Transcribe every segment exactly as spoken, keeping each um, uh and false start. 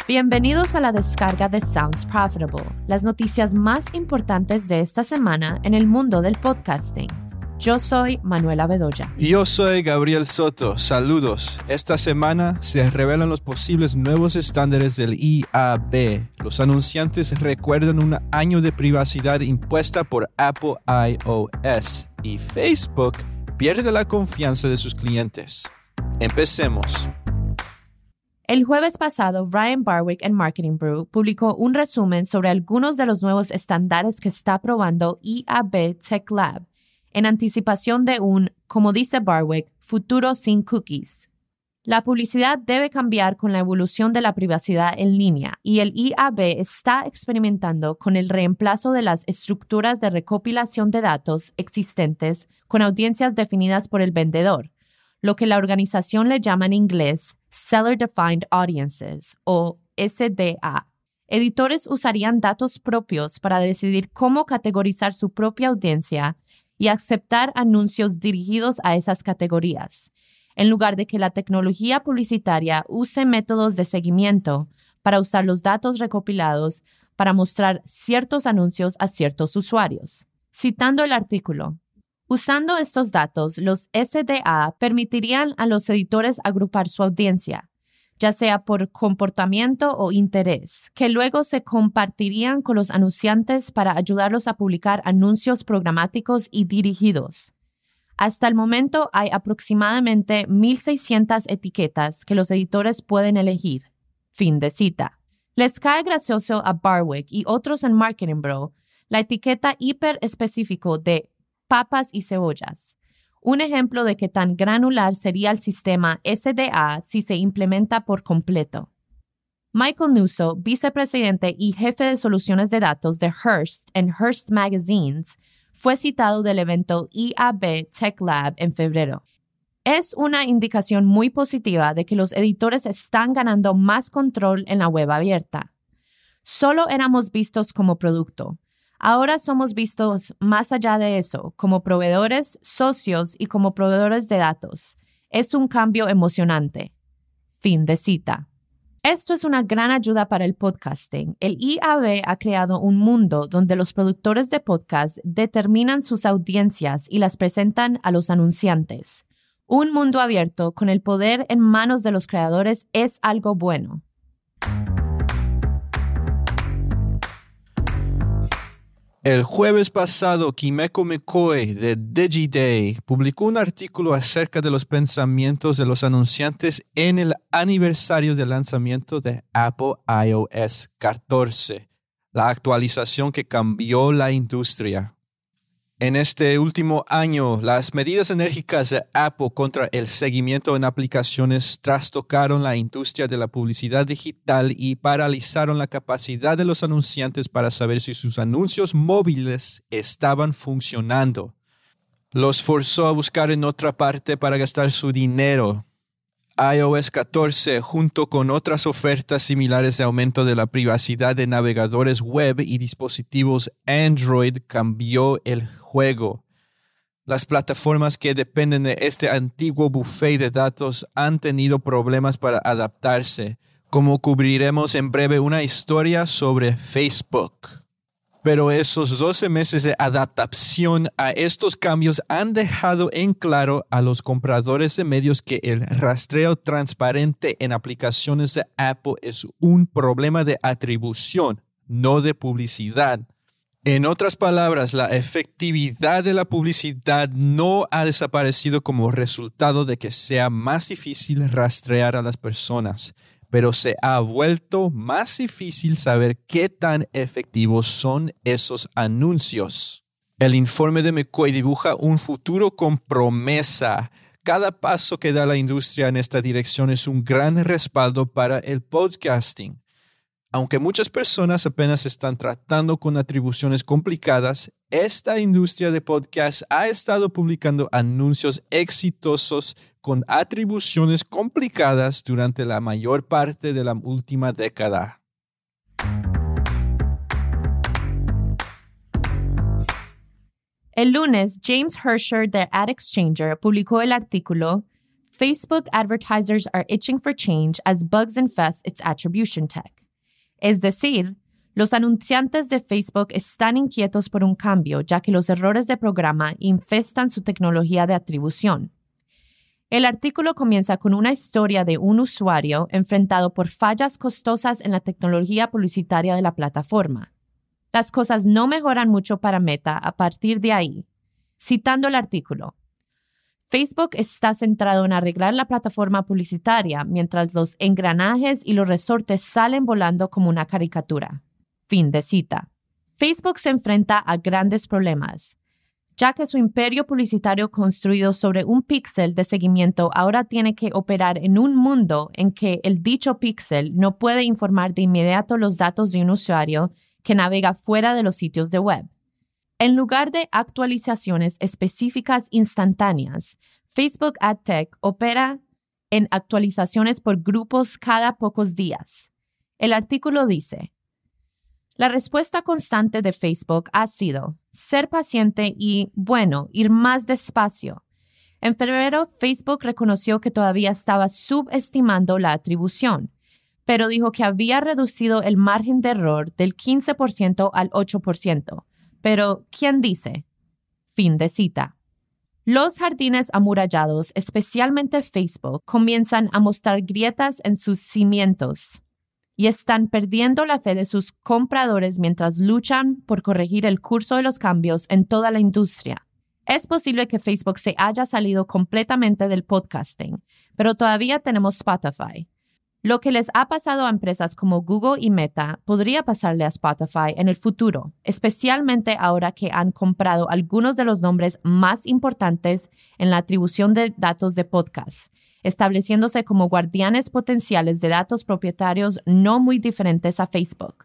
Bienvenidos a la descarga de Sounds Profitable, las noticias más importantes de esta semana en el mundo del podcasting. Yo soy Manuela Bedoya. Y yo soy Gabriel Soto. Saludos. Esta semana se revelan los posibles nuevos estándares del I A B. Los anunciantes recuerdan un año de privacidad impuesta por Apple iOS. Y Facebook pierde la confianza de sus clientes. Empecemos. El jueves pasado, Ryan Barwick en Marketing Brew publicó un resumen sobre algunos de los nuevos estándares que está probando I A B Tech Lab, en anticipación de un, como dice Barwick, futuro sin cookies. La publicidad debe cambiar con la evolución de la privacidad en línea y el I A B está experimentando con el reemplazo de las estructuras de recopilación de datos existentes con audiencias definidas por el vendedor, lo que la organización le llama en inglés Seller Defined Audiences o S D A. Editores usarían datos propios para decidir cómo categorizar su propia audiencia y aceptar anuncios dirigidos a esas categorías, en lugar de que la tecnología publicitaria use métodos de seguimiento para usar los datos recopilados para mostrar ciertos anuncios a ciertos usuarios. Citando el artículo, usando estos datos, los S D A permitirían a los editores agrupar su audiencia, ya sea por comportamiento o interés, que luego se compartirían con los anunciantes para ayudarlos a publicar anuncios programáticos y dirigidos. Hasta el momento hay aproximadamente mil seiscientas etiquetas que los editores pueden elegir. Fin de cita. Les cae gracioso a Barwick y otros en Marketing Brew la etiqueta hiper específico de papas y cebollas. Un ejemplo de qué tan granular sería el sistema S D A si se implementa por completo. Michael Nuzzo, vicepresidente y jefe de soluciones de datos de Hearst en Hearst Magazines, fue citado del evento I A B Tech Lab en febrero. Es una indicación muy positiva de que los editores están ganando más control en la web abierta. Solo éramos vistos como producto. Ahora somos vistos más allá de eso, como proveedores, socios y como proveedores de datos. Es un cambio emocionante. Fin de cita. Esto es una gran ayuda para el podcasting. El I A B ha creado un mundo donde los productores de podcast determinan sus audiencias y las presentan a los anunciantes. Un mundo abierto con el poder en manos de los creadores es algo bueno. El jueves pasado, Kimeko McCoy de DigiDay publicó un artículo acerca de los pensamientos de los anunciantes en el aniversario del lanzamiento de Apple iOS catorce, la actualización que cambió la industria. En este último año, las medidas enérgicas de Apple contra el seguimiento en aplicaciones trastocaron la industria de la publicidad digital y paralizaron la capacidad de los anunciantes para saber si sus anuncios móviles estaban funcionando. Los forzó a buscar en otra parte para gastar su dinero. iOS catorce, junto con otras ofertas similares de aumento de la privacidad de navegadores web y dispositivos Android, cambió el juego. Las plataformas que dependen de este antiguo buffet de datos han tenido problemas para adaptarse, como cubriremos en breve una historia sobre Facebook. Pero esos doce meses de adaptación a estos cambios han dejado en claro a los compradores de medios que el rastreo transparente en aplicaciones de Apple es un problema de atribución, no de publicidad. En otras palabras, la efectividad de la publicidad no ha desaparecido como resultado de que sea más difícil rastrear a las personas, pero se ha vuelto más difícil saber qué tan efectivos son esos anuncios. El informe de McCoy dibuja un futuro con promesa. Cada paso que da la industria en esta dirección es un gran respaldo para el podcasting. Aunque muchas personas apenas están tratando con atribuciones complicadas, esta industria de podcast ha estado publicando anuncios exitosos con atribuciones complicadas durante la mayor parte de la última década. El lunes, James Hersher de AdExchanger publicó el artículo Facebook advertisers are itching for change as bugs infest its attribution tech. Es decir, los anunciantes de Facebook están inquietos por un cambio, ya que los errores de programa infestan su tecnología de atribución. El artículo comienza con una historia de un usuario enfrentado por fallas costosas en la tecnología publicitaria de la plataforma. Las cosas no mejoran mucho para Meta a partir de ahí. Citando el artículo, Facebook está centrado en arreglar la plataforma publicitaria mientras los engranajes y los resortes salen volando como una caricatura. Fin de cita. Facebook se enfrenta a grandes problemas, ya que su imperio publicitario construido sobre un píxel de seguimiento ahora tiene que operar en un mundo en que el dicho píxel no puede informar de inmediato los datos de un usuario que navega fuera de los sitios de web. En lugar de actualizaciones específicas instantáneas, Facebook AdTech opera en actualizaciones por grupos cada pocos días. El artículo dice, la respuesta constante de Facebook ha sido ser paciente y, bueno, ir más despacio. En febrero, Facebook reconoció que todavía estaba subestimando la atribución, pero dijo que había reducido el margen de error del quince por ciento al ocho por ciento. Pero, ¿quién dice? Fin de cita. Los jardines amurallados, especialmente Facebook, comienzan a mostrar grietas en sus cimientos y están perdiendo la fe de sus compradores mientras luchan por corregir el curso de los cambios en toda la industria. Es posible que Facebook se haya salido completamente del podcasting, pero todavía tenemos Spotify. Lo que les ha pasado a empresas como Google y Meta podría pasarle a Spotify en el futuro, especialmente ahora que han comprado algunos de los nombres más importantes en la atribución de datos de podcast, estableciéndose como guardianes potenciales de datos propietarios no muy diferentes a Facebook.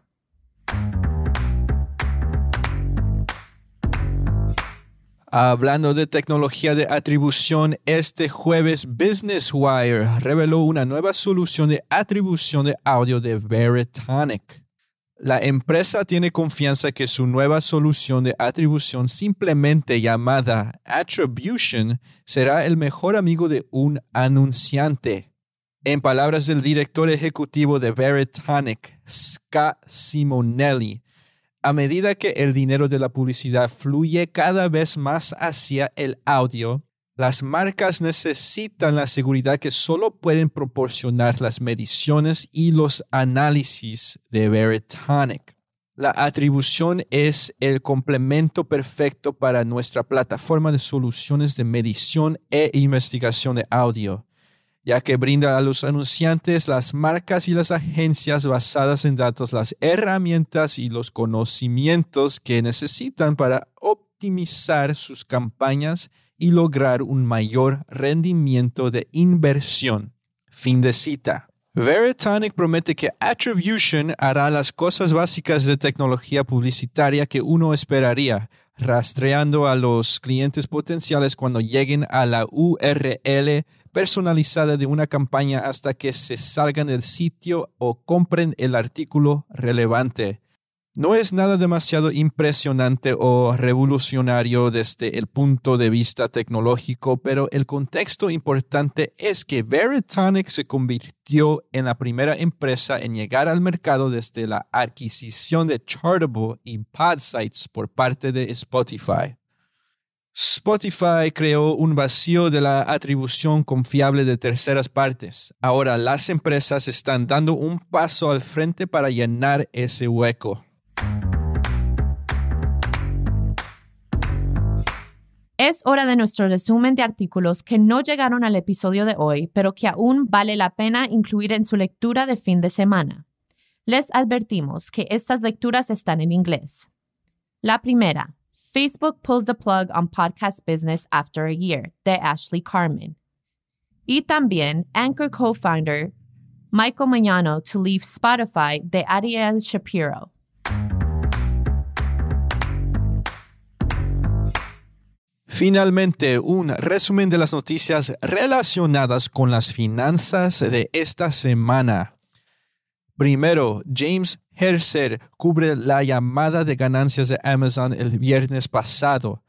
Hablando de tecnología de atribución, este jueves Business Wire reveló una nueva solución de atribución de audio de Veritonic. La empresa tiene confianza que su nueva solución de atribución, simplemente llamada Attribution, será el mejor amigo de un anunciante. En palabras del director ejecutivo de Veritonic, Scott Simonelli, a medida que el dinero de la publicidad fluye cada vez más hacia el audio, las marcas necesitan la seguridad que solo pueden proporcionar las mediciones y los análisis de Veritonic. La atribución es el complemento perfecto para nuestra plataforma de soluciones de medición e investigación de audio, ya que brinda a los anunciantes, las marcas y las agencias basadas en datos las herramientas y los conocimientos que necesitan para optimizar sus campañas y lograr un mayor rendimiento de inversión. Fin de cita. Veritonic promete que Attribution hará las cosas básicas de tecnología publicitaria que uno esperaría, rastreando a los clientes potenciales cuando lleguen a la U R L personalizada de una campaña hasta que se salgan del sitio o compren el artículo relevante. No es nada demasiado impresionante o revolucionario desde el punto de vista tecnológico, pero el contexto importante es que Veritonic se convirtió en la primera empresa en llegar al mercado desde la adquisición de Chartable y Podsights por parte de Spotify. Spotify creó un vacío de la atribución confiable de terceras partes. Ahora las empresas están dando un paso al frente para llenar ese hueco. Es hora de nuestro resumen de artículos que no llegaron al episodio de hoy, pero que aún vale la pena incluir en su lectura de fin de semana. Les advertimos que estas lecturas están en inglés. La primera, Facebook pulls the plug on podcast business after a year, de Ashley Carman. Y también Anchor co-founder Michael Mañano to leave Spotify, de Ariel Shapiro. Finalmente, un resumen de las noticias relacionadas con las finanzas de esta semana. Primero, James Herzer cubre la llamada de ganancias de Amazon el viernes pasado.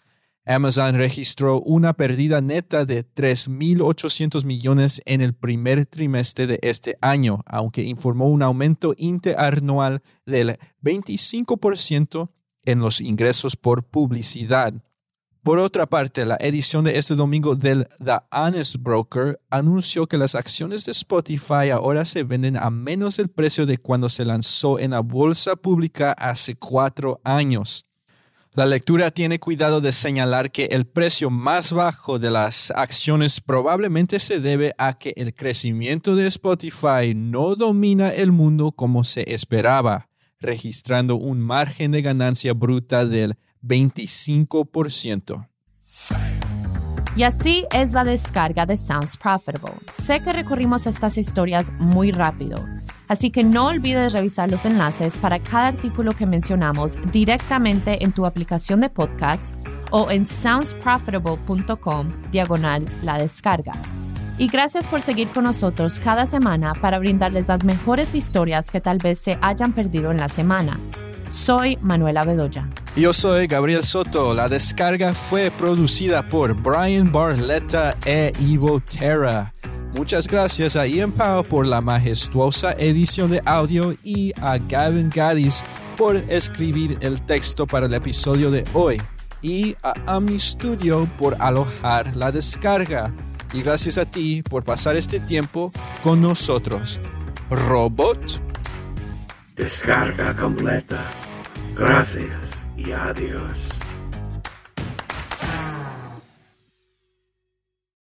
Amazon registró una pérdida neta de tres mil ochocientos millones en el primer trimestre de este año, aunque informó un aumento interanual del veinticinco por ciento en los ingresos por publicidad. Por otra parte, la edición de este domingo del The Honest Broker anunció que las acciones de Spotify ahora se venden a menos del precio de cuando se lanzó en la bolsa pública hace cuatro años. La lectura tiene cuidado de señalar que el precio más bajo de las acciones probablemente se debe a que el crecimiento de Spotify no domina el mundo como se esperaba, registrando un margen de ganancia bruta del veinticinco por ciento. Y así es la descarga de Sounds Profitable. Sé que recorrimos estas historias muy rápido, así que no olvides revisar los enlaces para cada artículo que mencionamos directamente en tu aplicación de podcast o en soundsprofitable.com diagonal la descarga. Y gracias por seguir con nosotros cada semana para brindarles las mejores historias que tal vez se hayan perdido en la semana. Soy Manuela Bedoya. Yo soy Gabriel Soto. La descarga fue producida por Brian Barletta e Ivo Terra. Muchas gracias a Ian Powell por la majestuosa edición de audio y a Gavin Gaddis por escribir el texto para el episodio de hoy. Y a Omni Studio por alojar la descarga. Y gracias a ti por pasar este tiempo con nosotros. Robot. Descarga completa. Gracias y adiós.